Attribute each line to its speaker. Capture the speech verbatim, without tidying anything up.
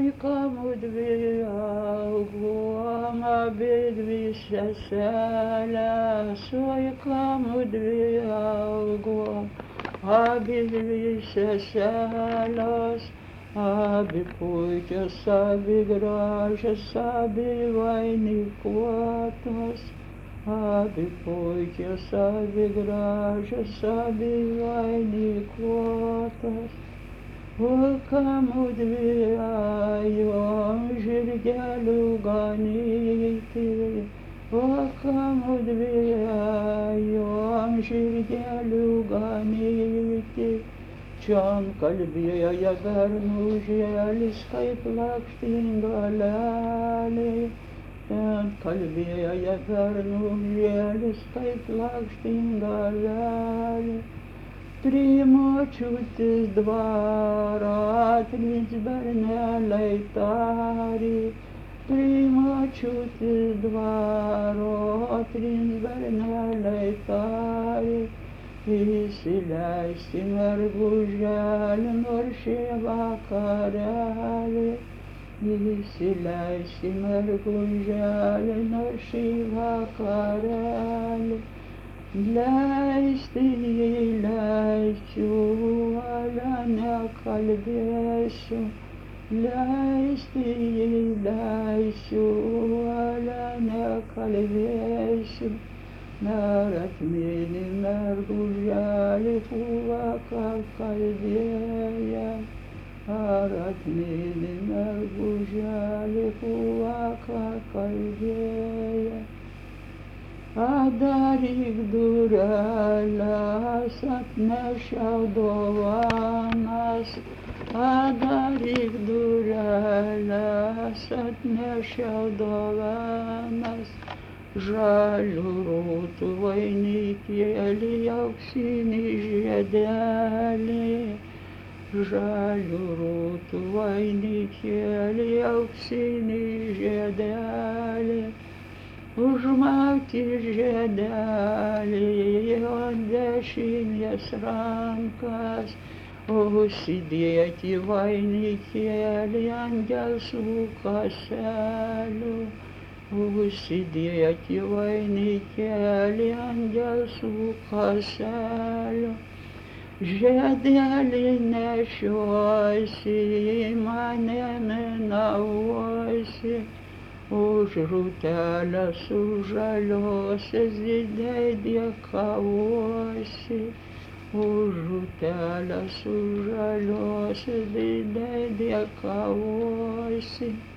Speaker 1: Laikam dvi augom abidvi seselės, vaikam dvi augom abidvi seselės, abi puikios, abi gražios, abi vainikuotos, abi puikios, abi gražios, abi vainikuotos. Vaikam dviejom žirgelių ganyti, vaikam dviejom žirgelių ganyti. Čion kalbėjo bernužėlis kaip lakštingaleliai, ten kalbėjo bernužėlis kaip lakštingaleliai. Trimočiutės dvarą trys berneliai tarė, trimočiutės dvaro trys berneliai tarė. Įsileisti merguželį nors šį vakarėlį, įsileisti merguželį nors šį vakarėlį. Leisti jį leisiu, ale nekalbėsiu, leisti jį leisiu, ale nekalbėsiu. Dar atmini merguželį vakar kalbėję, ar atmini merguželį vakar kalbėję. Adaryk dureles, atnešiau dovanas, adaryk dureles, atnešiau dovanas. Žalių rūtų vainikėlį, auksinį žiedelį, žalių rūtų vainikėlį, auksinį žiedelį. Užmauti žiedelį ant dešinės rankas, užsidėti vainikėlį ant gelsvų kaselių, užsidėti vainikėlį ant gelsvų kaselių. Žiedelį nešiosi, mane minavosi, už rūteles, už žaliosios didei dėkavosi, už rūteles, už žaliosios didei dėkavosi.